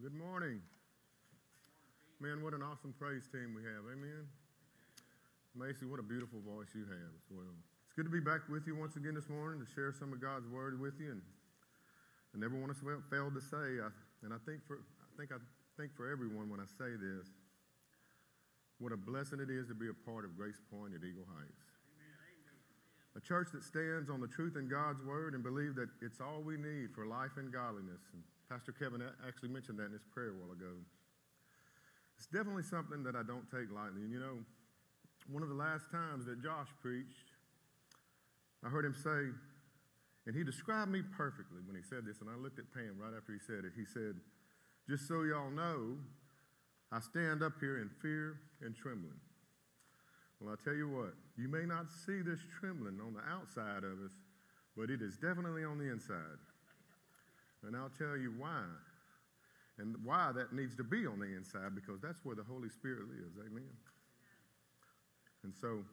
Good morning. Man, what an awesome praise team we have. Amen. Macy, what a beautiful voice you have as well. It's good to be back with you once again this morning to share some of God's word with you. And never want to fail to say, I think for everyone when I say this, what a blessing it is to be a part of Grace Point at Eagle Heights. A church that stands on the truth in God's word and believe that it's all we need for life and godliness. And Pastor Kevin actually mentioned that in his prayer a while ago. It's definitely something that I don't take lightly. And you know, one of the last times that Josh preached, I heard him say, and he described me perfectly when he said this, and I looked at Pam right after he said it. He said, "Just so y'all know, I stand up here in fear and trembling." Well, I'll tell you what, you may not see this trembling on the outside of us, but it is definitely on the inside. And I'll tell you why. And why that needs to be on the inside, because that's where the Holy Spirit lives. Amen. And so,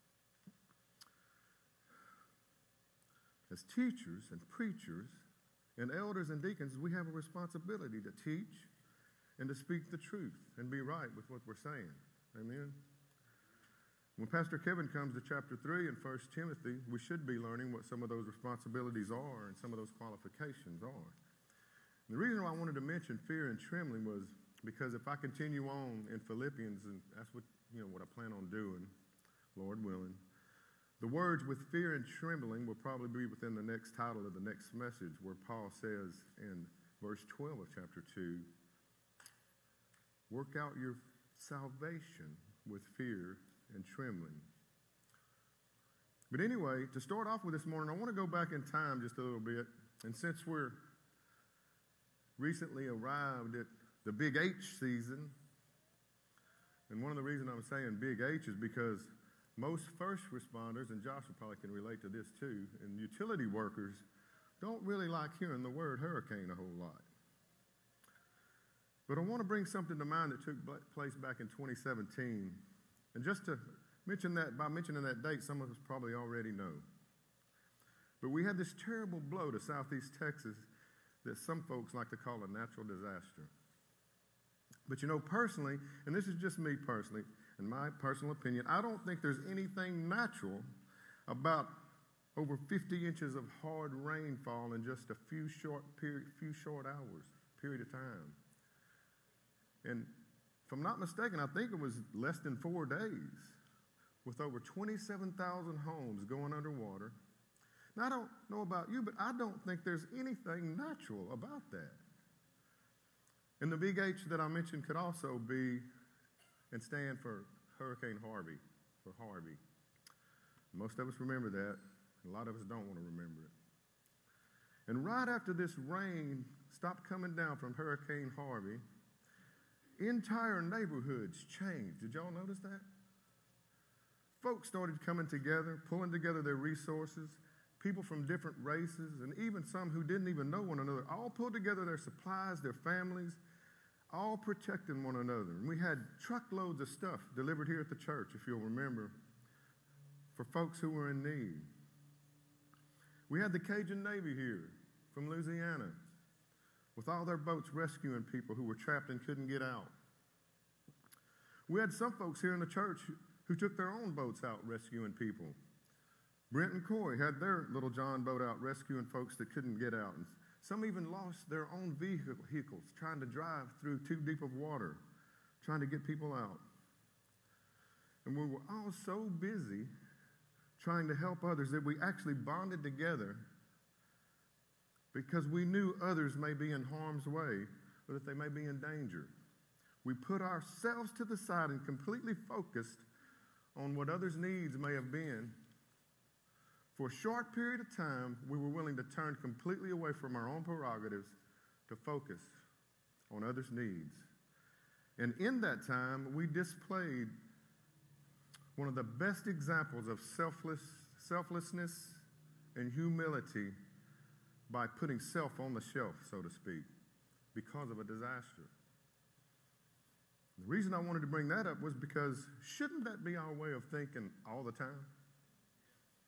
as teachers and preachers and elders and deacons, we have a responsibility to teach and to speak the truth and be right with what we're saying. Amen. When Pastor Kevin comes to chapter 3 in 1 Timothy, we should be learning what some of those responsibilities are and some of those qualifications are. And the reason why I wanted to mention fear and trembling was because if I continue on in Philippians, and that's what I plan on doing, Lord willing, the words with fear and trembling will probably be within the next title of the next message, where Paul says in verse 12 of chapter 2, work out your salvation with fear and trembling. But anyway, to start off with this morning, I want to go back in time just a little bit. And since we're recently arrived at the Big H season, and one of the reasons I'm saying Big H is because most first responders, and Joshua probably can relate to this too, and utility workers don't really like hearing the word hurricane a whole lot. But I want to bring something to mind that took place back in 2017. And just to mention that, by mentioning that date, some of us probably already know. But we had this terrible blow to southeast Texas that some folks like to call a natural disaster. But you know, personally, and this is just me personally, in my personal opinion, I don't think there's anything natural about over 50 inches of hard rainfall in just a few short hours, period of time. And if I'm not mistaken, I think it was less than 4 days with over 27,000 homes going underwater. Now, I don't know about you, but I don't think there's anything natural about that. And the Big H that I mentioned could also be and stand for Hurricane Harvey, for Harvey. Most of us remember that. A lot of us don't want to remember it. And right after this rain stopped coming down from Hurricane Harvey, entire neighborhoods changed. Did y'all notice that? Folks started coming together, pulling together their resources. People from different races, and even some who didn't even know one another, all pulled together their supplies, their families, all protecting one another. And we had truckloads of stuff delivered here at the church, if you'll remember, for folks who were in need. We had the Cajun Navy here from Louisiana with all their boats rescuing people who were trapped and couldn't get out. We had some folks here in the church who took their own boats out rescuing people. Brent and Corey had their little John boat out rescuing folks that couldn't get out. And some even lost their own vehicles trying to drive through too deep of water, trying to get people out. And we were all so busy trying to help others that we actually bonded together because we knew others may be in harm's way or that they may be in danger. We put ourselves to the side and completely focused on what others' needs may have been. For a short period of time, we were willing to turn completely away from our own prerogatives to focus on others' needs. And in that time, we displayed one of the best examples of selflessness and humility by putting self on the shelf, so to speak, because of a disaster. The reason I wanted to bring that up was because shouldn't that be our way of thinking all the time?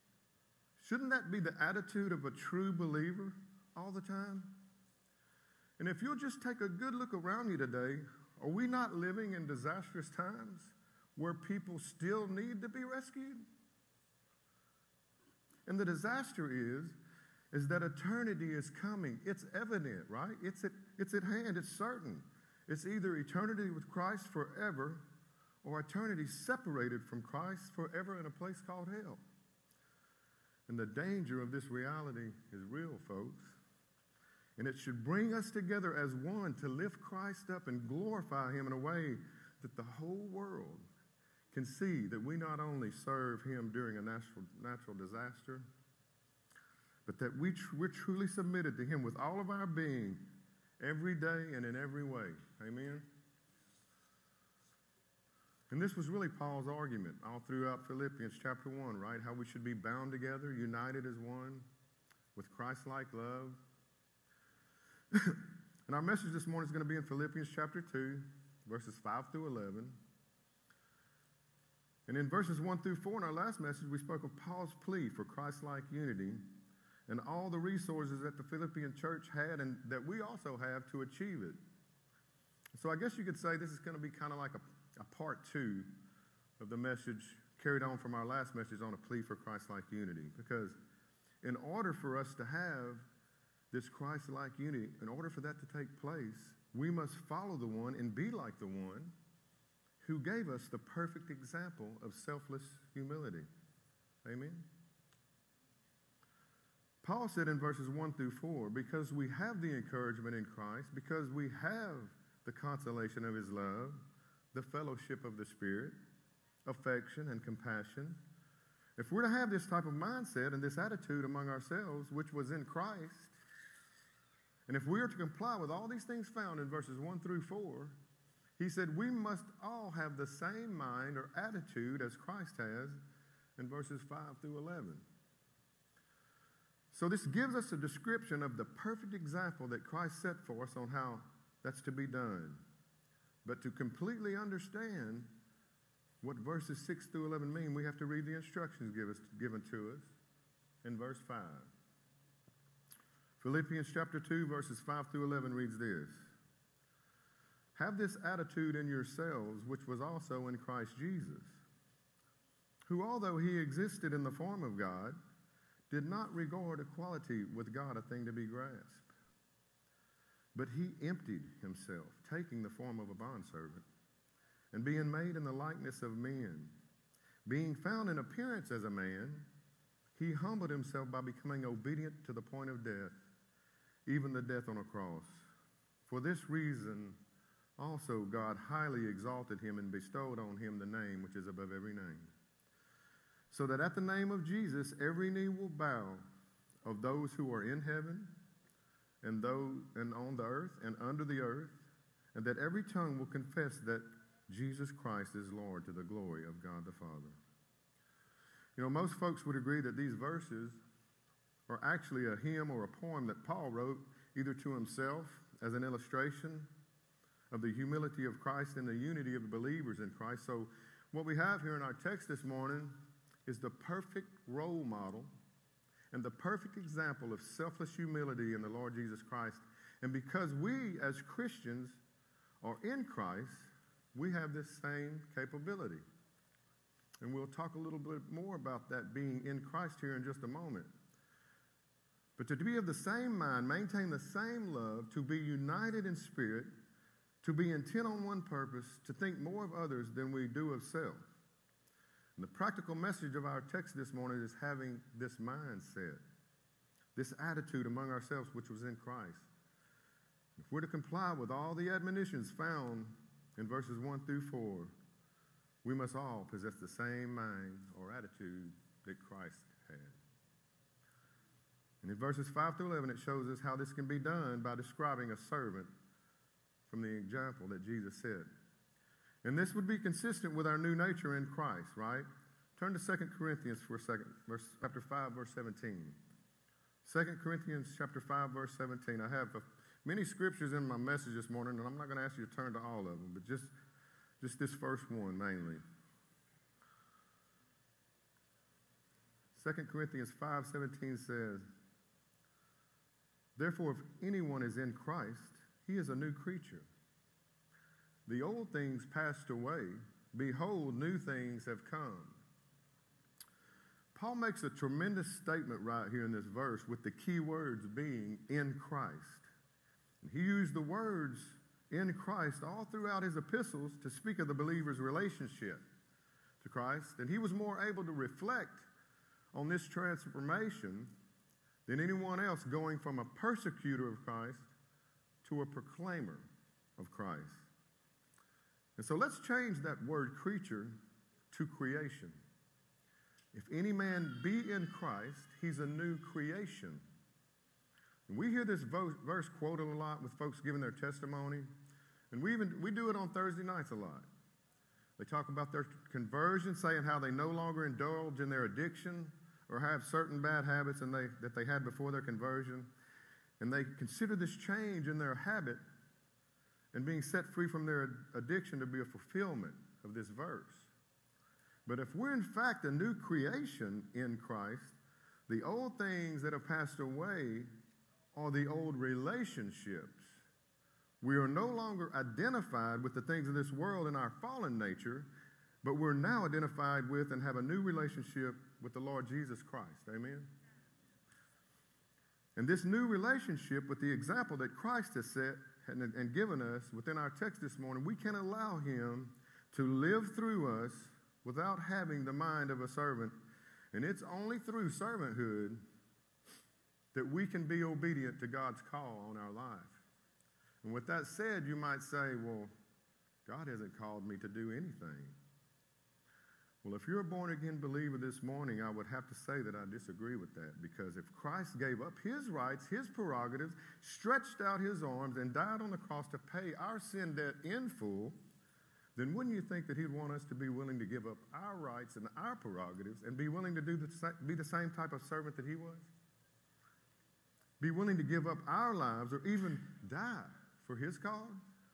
Shouldn't that be the attitude of a true believer all the time? And if you'll just take a good look around you today, are we not living in disastrous times where people still need to be rescued? And the disaster is that eternity is coming. It's evident, right? It's at hand. It's certain. It's either eternity with Christ forever or eternity separated from Christ forever in a place called hell. And the danger of this reality is real, folks. And it should bring us together as one to lift Christ up and glorify him in a way that the whole world can see that we not only serve him during a natural disaster, but that we're truly submitted to him with all of our being every day and in every way. Amen? And this was really Paul's argument all throughout Philippians chapter 1, right? How we should be bound together, united as one, with Christ-like love. And our message this morning is going to be in Philippians chapter 2, verses 5 through 11. And in verses 1 through 4 in our last message, we spoke of Paul's plea for Christ-like unity and all the resources that the Philippian church had and that we also have to achieve it. So I guess you could say this is going to be kind of like a part 2 of the message carried on from our last message on a plea for Christ-like unity. Because in order for us to have this Christ-like unity, in order for that to take place, we must follow the one and be like the one who gave us the perfect example of selfless humility. Amen? Paul said in verses 1 through 4, because we have the encouragement in Christ, because we have the consolation of his love, the fellowship of the Spirit, affection and compassion, if we're to have this type of mindset and this attitude among ourselves, which was in Christ, and if we are to comply with all these things found in verses 1 through 4, he said we must all have the same mind or attitude as Christ has in verses 5 through 11. So this gives us a description of the perfect example that Christ set for us on how that's to be done. But to completely understand what verses 6 through 11 mean, we have to read the instructions given to us in verse 5. Philippians chapter 2, verses 5 through 11 reads this. Have this attitude in yourselves, which was also in Christ Jesus, who, although he existed in the form of God, did not regard equality with God a thing to be grasped. But he emptied himself, taking the form of a bondservant, and being made in the likeness of men. Being found in appearance as a man, he humbled himself by becoming obedient to the point of death, even the death on a cross. For this reason also God highly exalted him and bestowed on him the name which is above every name, so that at the name of Jesus every knee will bow, of those who are in heaven and on the earth and under the earth, and that every tongue will confess that Jesus Christ is Lord, to the glory of God the Father. You know, most folks would agree that these verses are actually a hymn or a poem that Paul wrote either to himself as an illustration of the humility of Christ and the unity of the believers in Christ. So what we have here in our text this morning is the perfect role model and the perfect example of selfless humility in the Lord Jesus Christ. And because we as Christians are in Christ, we have this same capability. And we'll talk a little bit more about that being in Christ here in just a moment. But to be of the same mind, maintain the same love, to be united in spirit, to be intent on one purpose, to think more of others than we do of self. And the practical message of our text this morning is having this mindset, this attitude among ourselves which was in Christ. If we're to comply with all the admonitions found in verses 1 through 4, we must all possess the same mind or attitude that Christ had. And in verses 5 through 11, it shows us how this can be done by describing a servant from the example that Jesus set. And this would be consistent with our new nature in Christ, right? Turn to 2 Corinthians for a second, chapter 5, verse 17. 2 Corinthians chapter 5, verse 17. I have many scriptures in my message this morning, and I'm not going to ask you to turn to all of them, but just this first one mainly. 2 Corinthians 5:17 says, therefore, if anyone is in Christ, he is a new creature. The old things passed away. Behold, new things have come. Paul makes a tremendous statement right here in this verse with the key words being in Christ. And he used the words in Christ all throughout his epistles to speak of the believer's relationship to Christ. And he was more able to reflect on this transformation than anyone else, going from a persecutor of Christ to a proclaimer of Christ. And so let's change that word creature to creation. If any man be in Christ, he's a new creation. And we hear this verse quoted a lot with folks giving their testimony. And we do it on Thursday nights a lot. They talk about their conversion, saying how they no longer indulge in their addiction or have certain bad habits that they had before their conversion. And they consider this change in their habit and being set free from their addiction to be a fulfillment of this verse. But if we're in fact a new creation in Christ, the old things that have passed away are the old relationships. We are no longer identified with the things of this world in our fallen nature, but we're now identified with and have a new relationship with the Lord Jesus Christ. Amen? And this new relationship, with the example that Christ has set and given us within our text this morning, we can allow him to live through us without having the mind of a servant. And it's only through servanthood that we can be obedient to God's call on our life. And with that said, you might say, well, God hasn't called me to do anything. Well, if you're a born-again believer this morning, I would have to say that I disagree with that, because if Christ gave up his rights, his prerogatives, stretched out his arms, and died on the cross to pay our sin debt in full, then wouldn't you think that he'd want us to be willing to give up our rights and our prerogatives and be willing to be the same type of servant that he was? Be willing to give up our lives or even die for his cause?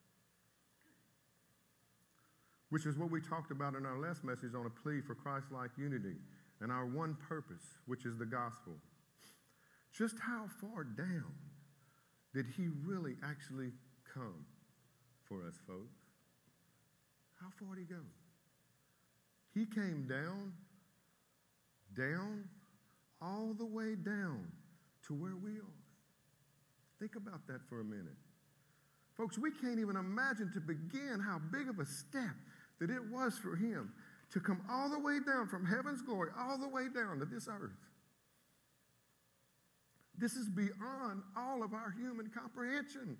Which is what we talked about in our last message on a plea for Christ-like unity and our one purpose, which is the gospel. Just how far down did he really actually come for us, folks? How far did he go? He came down, all the way down to where we are. Think about that for a minute. Folks, we can't even imagine to begin how big of a step that it was for him to come all the way down from heaven's glory, all the way down to this earth. This is beyond all of our human comprehension.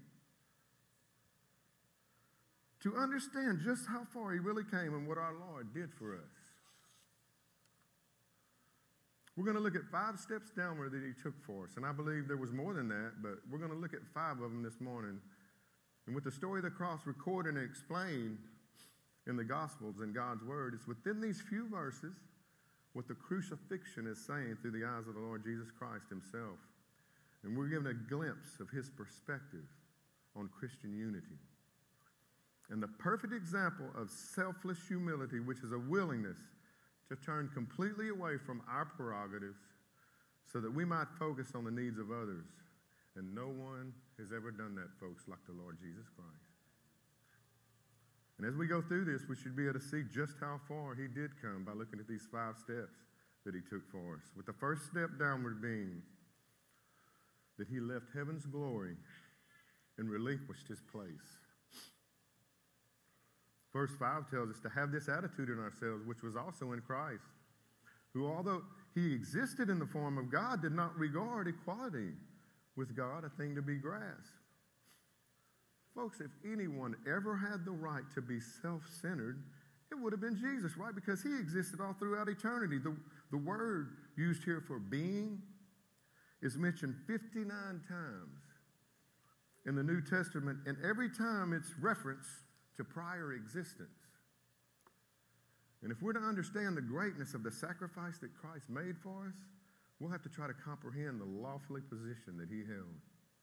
To understand just how far he really came and what our Lord did for us. We're going to look at 5 steps downward that he took for us. And I believe there was more than that, but we're going to look at 5 of them this morning. And with the story of the cross recorded and explained in the Gospels and God's Word, it's within these few verses what the crucifixion is saying through the eyes of the Lord Jesus Christ himself. And we're given a glimpse of his perspective on Christian unity. And the perfect example of selfless humility, which is a willingness to turn completely away from our prerogatives so that we might focus on the needs of others. And no one has ever done that, folks, like the Lord Jesus Christ. And as we go through this, we should be able to see just how far he did come by looking at these 5 steps that he took for us. With the first step downward being that he left heaven's glory and relinquished his place. Verse 5 tells us to have this attitude in ourselves, which was also in Christ, who, although he existed in the form of God, did not regard equality with God a thing to be grasped. Folks, if anyone ever had the right to be self-centered, it would have been Jesus, right? Because he existed all throughout eternity. The word used here for being is mentioned 59 times in the New Testament, and every time it's referenced to prior existence. And if we're to understand the greatness of the sacrifice that Christ made for us, we'll have to try to comprehend the lofty position that he held.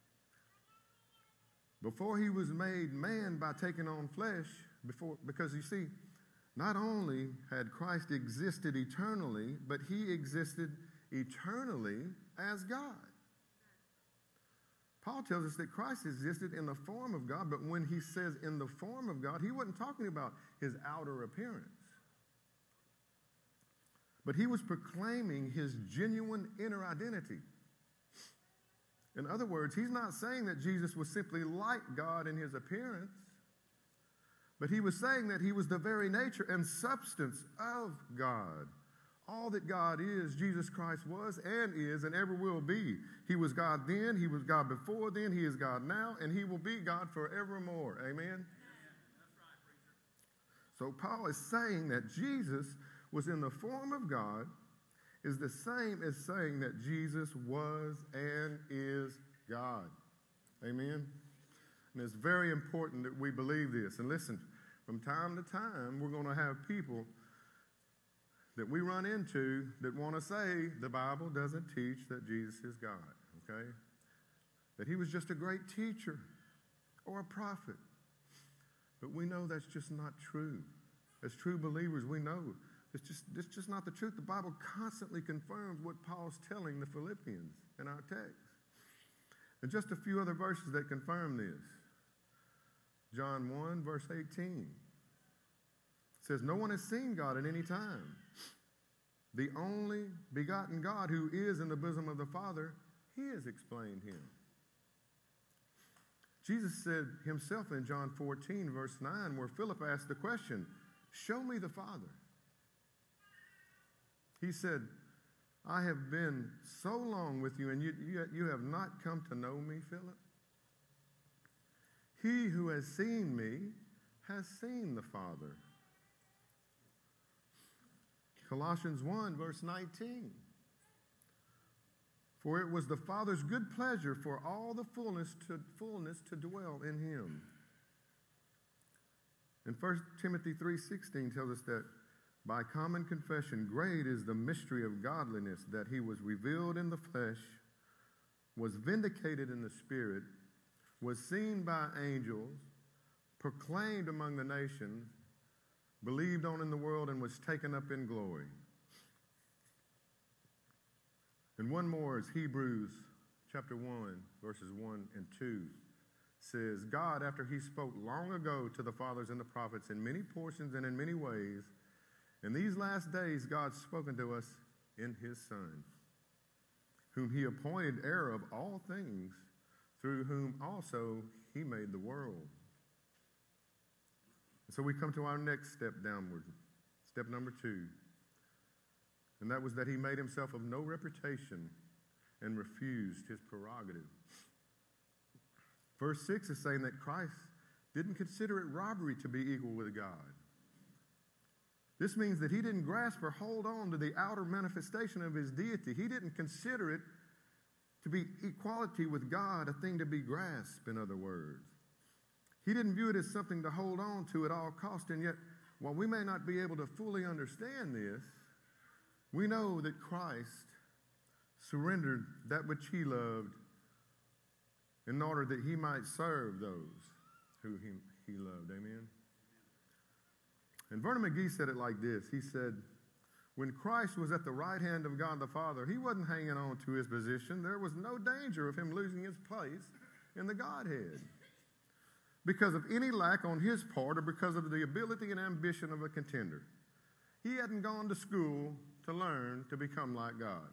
Before he was made man by taking on flesh, because you see, not only had Christ existed eternally, but he existed eternally as God. Paul tells us that Christ existed in the form of God, but when he says in the form of God, he wasn't talking about his outer appearance. But he was proclaiming his genuine inner identity. In other words, he's not saying that Jesus was simply like God in his appearance, but he was saying that he was the very nature and substance of God. All that God is, Jesus Christ was and is and ever will be. He was God then, he was God before then, he is God now, and he will be God forevermore. Amen? So Paul is saying that Jesus was in the form of God is the same as saying that Jesus was and is God. Amen? And it's very important that we believe this. And listen, from time to time, we're going to have people that we run into that want to say the Bible doesn't teach that Jesus is God, okay? That he was just a great teacher or a prophet. But we know that's just not true. As true believers, we know it's just not the truth. The Bible constantly confirms what Paul's telling the Philippians in our text. And just a few other verses that confirm this. John 1, verse 18. It says, no one has seen God at any time. The only begotten God who is in the bosom of the Father, he has explained him. Jesus said himself in John 14, verse 9, where Philip asked the question, show me the Father. He said, I have been so long with you, and you have not come to know me, Philip. He who has seen me has seen the Father. Colossians 1, verse 19. For it was the Father's good pleasure for all the fullness to dwell in him. And 1 Timothy 3:16 tells us that by common confession, great is the mystery of godliness, that he was revealed in the flesh, was vindicated in the spirit, was seen by angels, proclaimed among the nations, believed on in the world, and was taken up in glory. And one more is Hebrews chapter 1, verses 1 and 2. Says, God, after he spoke long ago to the fathers and the prophets in many portions and in many ways, in these last days God's spoken to us in his Son, whom he appointed heir of all things, through whom also he made the world. And so we come to our next step downward, step number 2. And that was that he made himself of no reputation and refused his prerogative. Verse 6 is saying that Christ didn't consider it robbery to be equal with God. This means that he didn't grasp or hold on to the outer manifestation of his deity. He didn't consider it to be equality with God, a thing to be grasped, in other words. He didn't view it as something to hold on to at all cost. And yet, while we may not be able to fully understand this, we know that Christ surrendered that which he loved in order that he might serve those who he loved. Amen? And Vernon McGee said it like this. He said, when Christ was at the right hand of God the Father, he wasn't hanging on to his position. There was no danger of him losing his place in the Godhead because of any lack on his part or because of the ability and ambition of a contender. He hadn't gone to school to learn to become like God.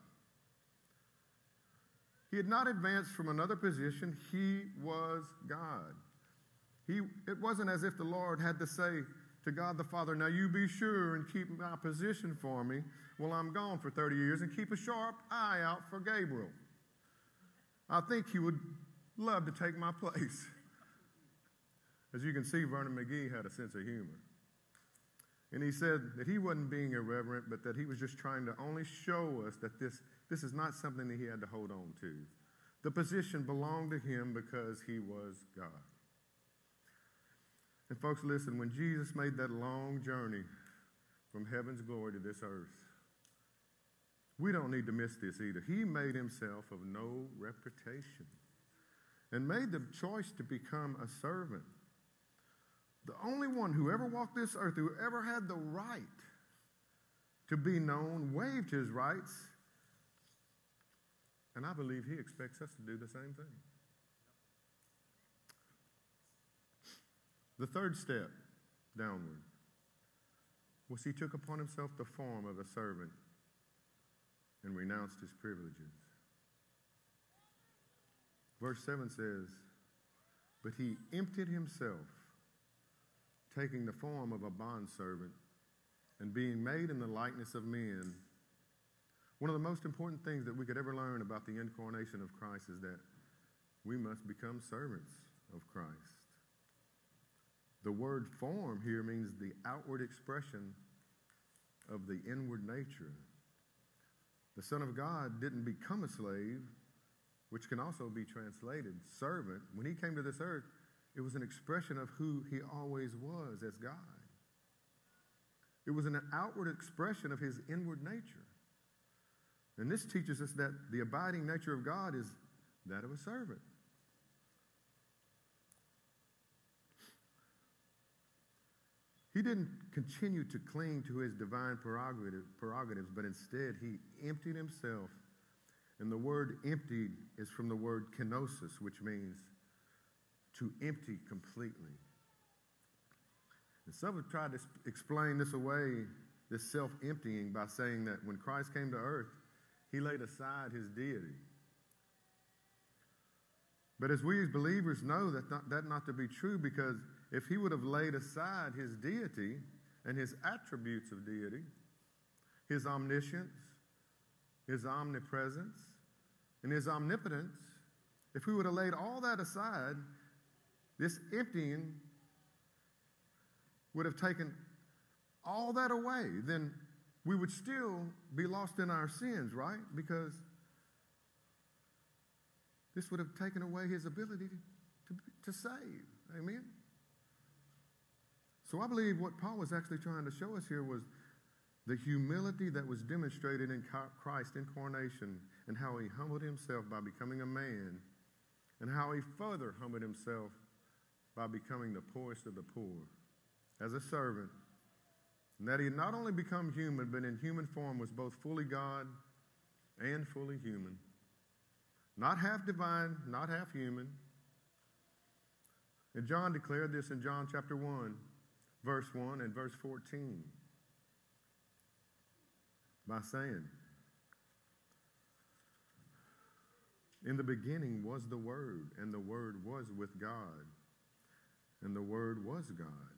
He had not advanced from another position. He was God. It wasn't as if the Lord had to say to God the Father, now you be sure and keep my position for me while I'm gone for 30 years and keep a sharp eye out for Gabriel. I think he would love to take my place. As you can see, Vernon McGee had a sense of humor. And he said that he wasn't being irreverent, but that he was just trying to only show us that this is not something that he had to hold on to. The position belonged to him because he was God. And folks, listen, when Jesus made that long journey from heaven's glory to this earth, we don't need to miss this either. He made himself of no reputation and made the choice to become a servant. The only one who ever walked this earth, who ever had the right to be known, waived his rights. And I believe he expects us to do the same thing. The third step downward was he took upon himself the form of a servant and renounced his privileges. Verse 7 says, "But he emptied himself, taking the form of a bondservant and being made in the likeness of men." One of the most important things that we could ever learn about the incarnation of Christ is that we must become servants of Christ. The word form here means the outward expression of the inward nature. The Son of God didn't become a slave, which can also be translated servant. When he came to this earth, it was an expression of who he always was as God. It was an outward expression of his inward nature. And this teaches us that the abiding nature of God is that of a servant. He didn't continue to cling to his divine prerogatives, but instead he emptied himself. And the word emptied is from the word kenosis, which means to empty completely. And some have tried to explain this away, this self-emptying, by saying that when Christ came to earth, he laid aside his deity. But as we as believers know that not to be true, because if he would have laid aside his deity and his attributes of deity, his omniscience, his omnipresence, and his omnipotence, if we would have laid all that aside, this emptying would have taken all that away. Then we would still be lost in our sins, right? Because this would have taken away his ability to save. Amen? So I believe what Paul was actually trying to show us here was the humility that was demonstrated in Christ's incarnation and how he humbled himself by becoming a man, and how he further humbled himself by becoming the poorest of the poor as a servant. And that he had not only become human, but in human form was both fully God and fully human. Not half divine, not half human. And John declared this in John chapter 1, verse 1 and verse 14, by saying, "In the beginning was the Word, and the Word was with God, and the Word was God."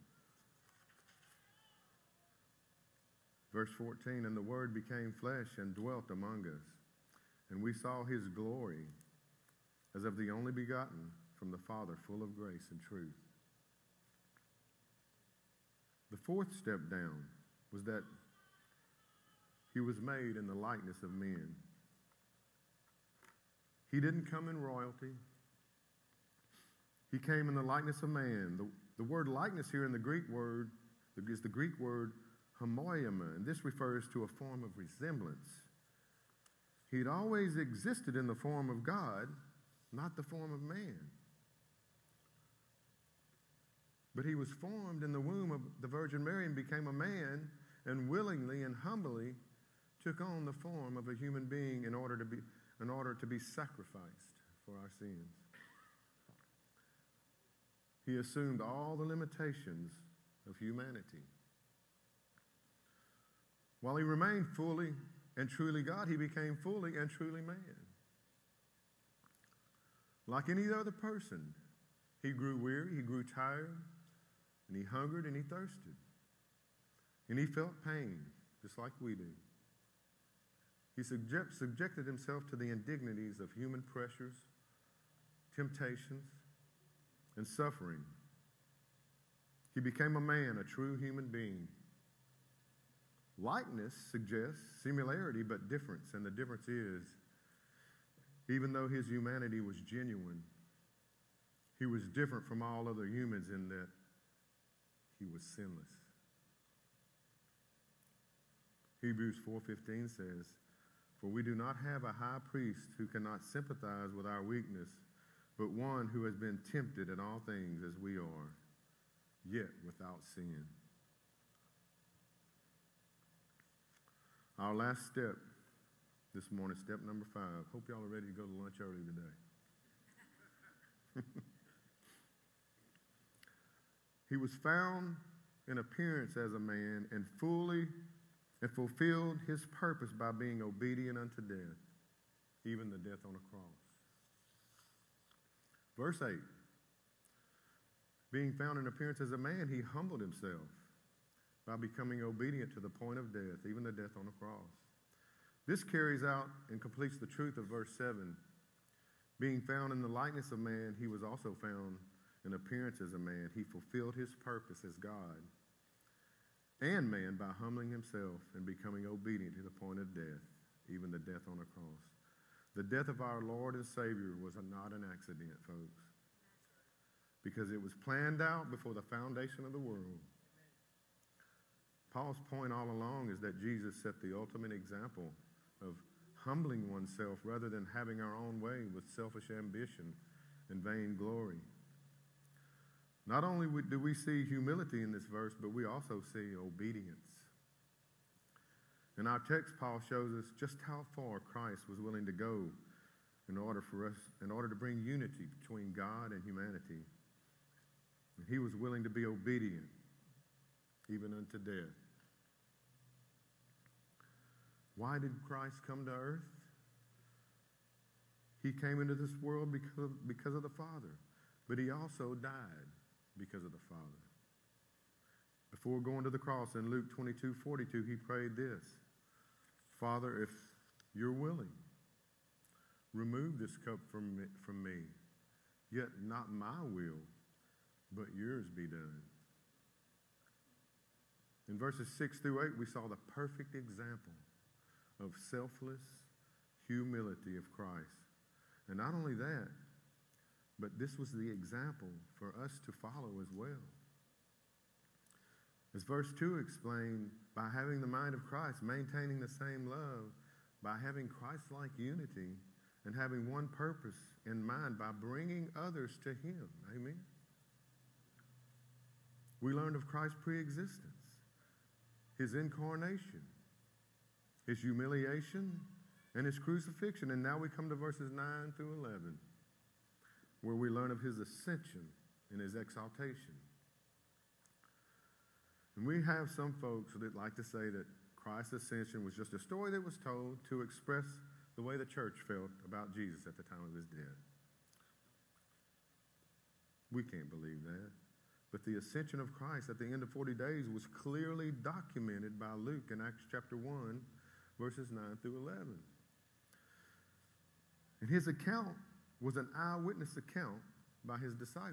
Verse 14, "And the Word became flesh and dwelt among us, and we saw his glory as of the only begotten from the Father, full of grace and truth." The fourth step down was that he was made in the likeness of men. He didn't come in royalty. He came in the likeness of man. The word likeness here in the Greek word is the Greek word homoioma, and this refers to a form of resemblance. He'd always existed in the form of God, not the form of man. But he was formed in the womb of the Virgin Mary and became a man, and willingly and humbly took on the form of a human being in order to be sacrificed for our sins. He assumed all the limitations of humanity. While he remained fully and truly God, he became fully and truly man. Like any other person, he grew weary, he grew tired, and he hungered and he thirsted. And he felt pain, just like we do. He subjected himself to the indignities of human pressures, temptations, and suffering. He became a man, a true human being. Likeness suggests similarity but difference, and the difference is, even though his humanity was genuine, he was different from all other humans in that he was sinless. Hebrews 4:15 says, "For we do not have a high priest who cannot sympathize with our weakness, but one who has been tempted in all things as we are, yet without sin." Our last step this morning, step number 5. Hope y'all are ready to go to lunch early today. He was found in appearance as a man and fulfilled his purpose by being obedient unto death, even the death on a cross. Verse 8, being found in appearance as a man, he humbled himself by becoming obedient to the point of death, even the death on the cross. This carries out and completes the truth of verse 7. Being found in the likeness of man, he was also found in appearance as a man. He fulfilled his purpose as God and man by humbling himself and becoming obedient to the point of death, even the death on the cross. The death of our Lord and Savior was not an accident, folks, because it was planned out before the foundation of the world. Paul's point all along is that Jesus set the ultimate example of humbling oneself rather than having our own way with selfish ambition and vain glory. Not only do we see humility in this verse, but we also see obedience. In our text, Paul shows us just how far Christ was willing to go in order to bring unity between God and humanity. And he was willing to be obedient, even unto death. Why did Christ come to earth? He came into this world because of the Father, but he also died because of the Father. Before going to the cross in Luke 22:42, he prayed this: Father, if you're willing, remove this cup from me, yet not my will, but yours be done. In verses 6 through 8, we saw the perfect example of selfless humility of Christ. And not only that, but this was the example for us to follow as well. As verse 2 explained, by having the mind of Christ, maintaining the same love, by having Christ-like unity, and having one purpose in mind, by bringing others to him. Amen? We learned of Christ's pre-existence, his incarnation, his humiliation, and his crucifixion. And now we come to verses 9 through 11, where we learn of his ascension and his exaltation. And we have some folks that like to say that Christ's ascension was just a story that was told to express the way the church felt about Jesus at the time of his death. We can't believe that. But the ascension of Christ at the end of 40 days was clearly documented by Luke in Acts chapter 1, verses 9 through 11. And his account was an eyewitness account by his disciples.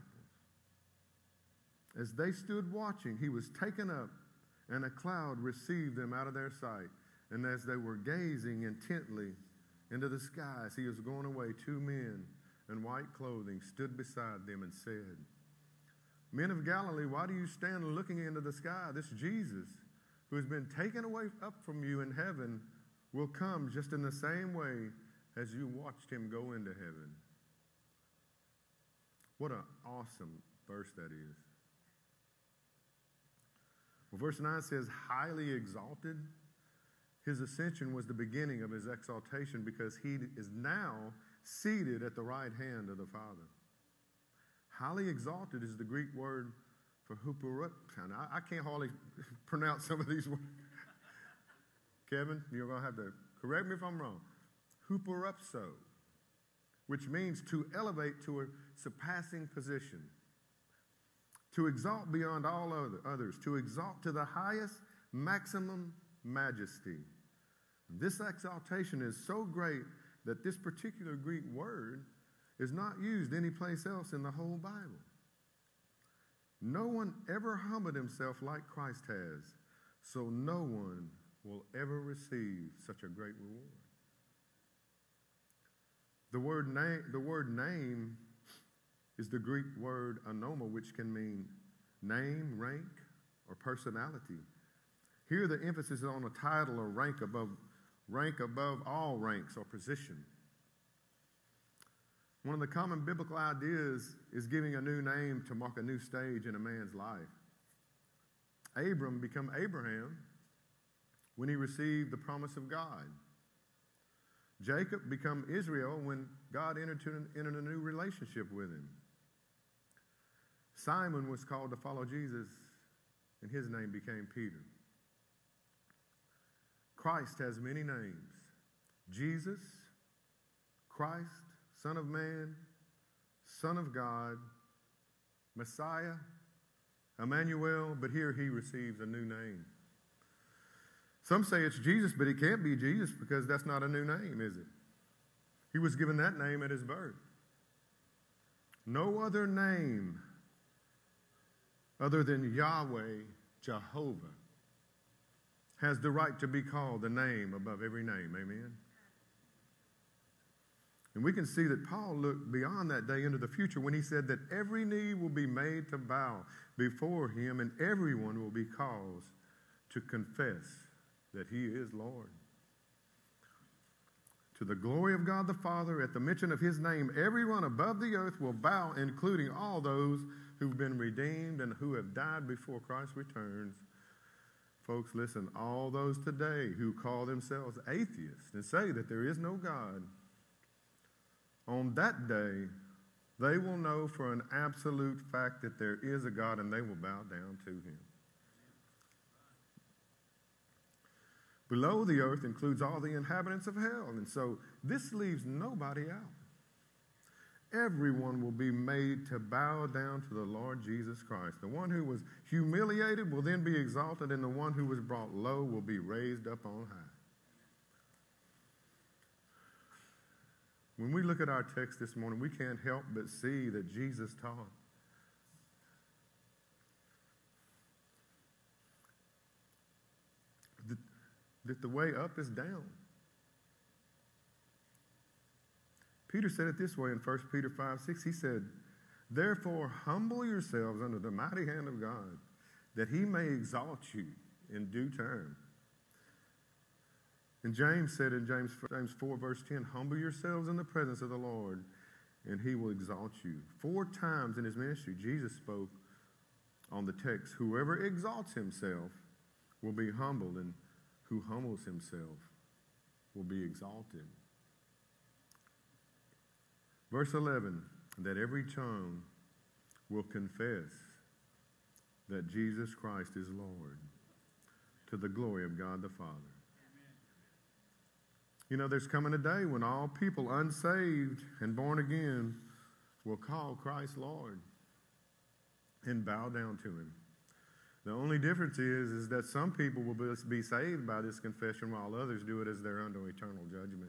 As they stood watching, he was taken up, and a cloud received them out of their sight. And as they were gazing intently into the skies, he was going away. 2 men in white clothing stood beside them and said, Men of Galilee, why do you stand looking into the sky? This Jesus, who has been taken away up from you in heaven, will come just in the same way as you watched him go into heaven. What an awesome verse that is. Well, verse 9 says, highly exalted. His ascension was the beginning of his exaltation because he is now seated at the right hand of the Father. Highly exalted is the Greek word for huperup. I can't hardly pronounce some of these words. Kevin, you're going to have to correct me if I'm wrong. Huperupso, which means to elevate to a surpassing position, to exalt beyond all others, to exalt to the highest maximum majesty. This exaltation is so great that this particular Greek word is not used anyplace else in the whole Bible. No one ever humbled himself like Christ has, so no one will ever receive such a great reward. The word name is the Greek word anoma, which can mean name, rank, or personality. Here the emphasis is on a title or rank above all ranks or position. One of the common biblical ideas is giving a new name to mark a new stage in a man's life. Abram became Abraham when he received the promise of God. Jacob became Israel when God entered a new relationship with him. Simon was called to follow Jesus, and his name became Peter. Christ has many names. Jesus, Christ, Son of Man, Son of God, Messiah, Emmanuel, but here he receives a new name. Some say it's Jesus, but it can't be Jesus because that's not a new name, is it? He was given that name at his birth. No other name other than Yahweh, Jehovah, has the right to be called the name above every name. Amen? And we can see that Paul looked beyond that day into the future when he said that every knee will be made to bow before him and everyone will be caused to confess that he is Lord. To the glory of God the Father, at the mention of his name, everyone above the earth will bow, including all those who've been redeemed and who have died before Christ returns. Folks, listen, all those today who call themselves atheists and say that there is no God, on that day, they will know for an absolute fact that there is a God and they will bow down to him. Below the earth includes all the inhabitants of hell, and so this leaves nobody out. Everyone will be made to bow down to the Lord Jesus Christ. The one who was humiliated will then be exalted, and the one who was brought low will be raised up on high. When we look at our text this morning, we can't help but see that Jesus taught that the way up is down. Peter said it this way in 1 Peter 5:6. He said, "Therefore humble yourselves under the mighty hand of God, that he may exalt you in due time." And James said in James 4, verse 10, "Humble yourselves in the presence of the Lord, and he will exalt you." 4 times in his ministry, Jesus spoke on the text, "Whoever exalts himself will be humbled, and who humbles himself will be exalted." Verse 11, that every tongue will confess that Jesus Christ is Lord, to the glory of God the Father. You know, there's coming a day when all people unsaved and born again will call Christ Lord and bow down to him. The only difference is that some people will be saved by this confession while others do it as they're under eternal judgment.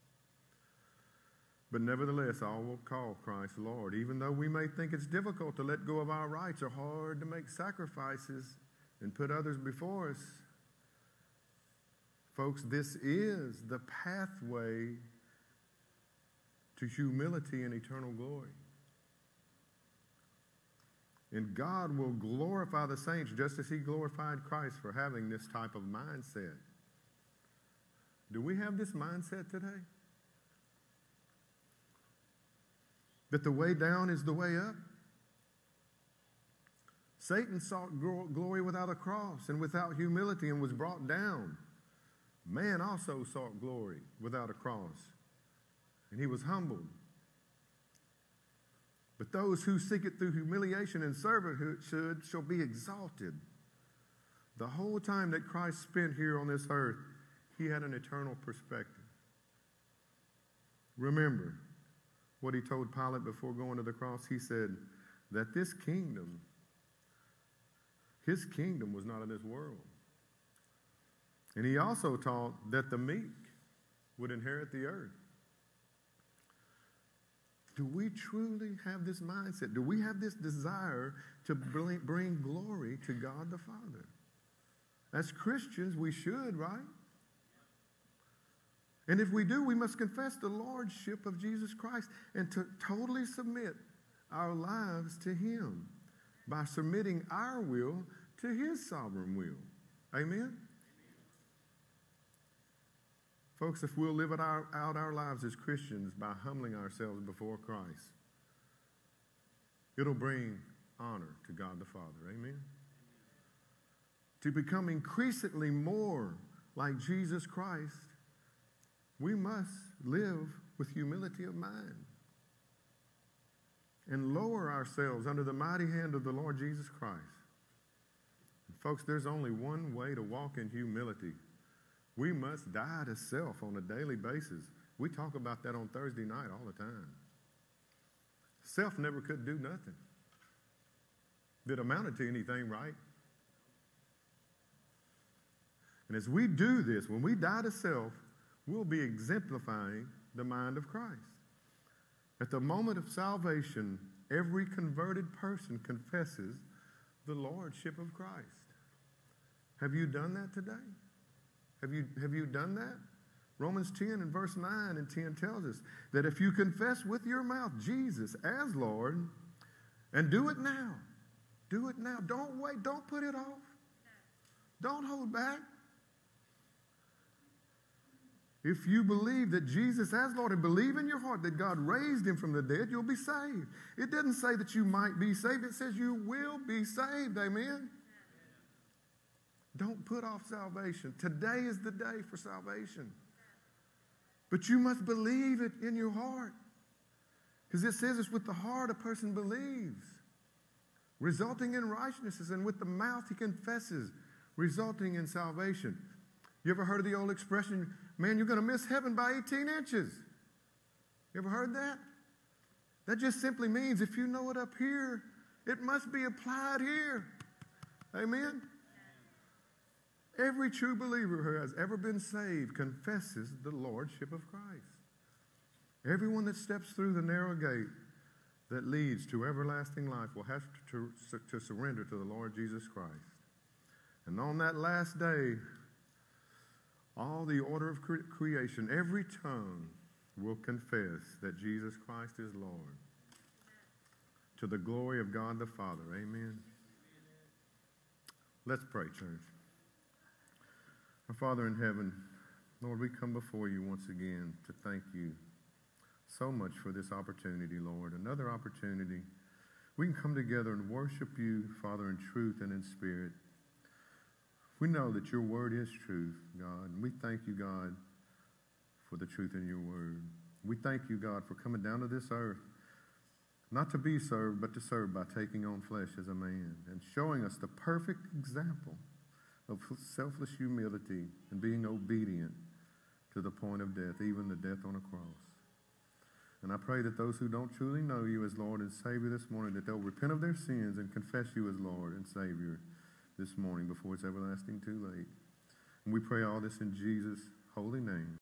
But nevertheless, all will call Christ Lord, even though we may think it's difficult to let go of our rights or hard to make sacrifices and put others before us. Folks, this is the pathway to humility and eternal glory. And God will glorify the saints just as he glorified Christ for having this type of mindset. Do we have this mindset today? That the way down is the way up? Satan sought glory without a cross and without humility and was brought down. Man also sought glory without a cross, and he was humbled. But those who seek it through humiliation and servanthood shall be exalted. The whole time that Christ spent here on this earth, he had an eternal perspective. Remember what he told Pilate before going to the cross. He said that his kingdom was not of this world. And he also taught that the meek would inherit the earth. Do we truly have this mindset? Do we have this desire to bring glory to God the Father? As Christians, we should, right? And if we do, we must confess the lordship of Jesus Christ and to totally submit our lives to him by submitting our will to his sovereign will. Amen? Folks, if we'll live out our lives as Christians by humbling ourselves before Christ, it'll bring honor to God the Father. Amen? To become increasingly more like Jesus Christ, we must live with humility of mind. and lower ourselves under the mighty hand of the Lord Jesus Christ. And folks, there's only one way to walk in humility. We must die to self on a daily basis. We talk about that on Thursday night all the time. Self never could do nothing that amounted to anything, right? And as we do this, when we die to self, we'll be exemplifying the mind of Christ. At the moment of salvation, every converted person confesses the lordship of Christ. Have you done that today? Have you done that? Romans 10 and verse 9 and 10 tells us that if you confess with your mouth Jesus as Lord, and do it now. Do it now. Don't wait. Don't put it off. Don't hold back. If you believe that Jesus as Lord and believe in your heart that God raised him from the dead, you'll be saved. It doesn't say that you might be saved. It says you will be saved. Amen? Don't put off salvation. Today is the day for salvation. But you must believe it in your heart. Because it says it's with the heart a person believes, resulting in righteousness, and with the mouth he confesses, resulting in salvation. You ever heard of the old expression, man, you're going to miss heaven by 18 inches? You ever heard that? That just simply means if you know it up here, it must be applied here. Amen? Every true believer who has ever been saved confesses the lordship of Christ. Everyone that steps through the narrow gate that leads to everlasting life will have to surrender to the Lord Jesus Christ. And on that last day, all the order of creation, every tongue will confess that Jesus Christ is Lord. To the glory of God the Father. Amen. Let's pray, church. Our Father in heaven, Lord, we come before you once again to thank you so much for this opportunity, Lord. Another opportunity. We can come together and worship you, Father, in truth and in spirit. We know that your word is truth, God, and we thank you, God, for the truth in your word. We thank you, God, for coming down to this earth, not to be served, but to serve by taking on flesh as a man and showing us the perfect example of selfless humility and being obedient to the point of death, even the death on a cross. And I pray that those who don't truly know you as Lord and Savior this morning, that they'll repent of their sins and confess you as Lord and Savior this morning before it's everlasting too late. And we pray all this in Jesus' holy name.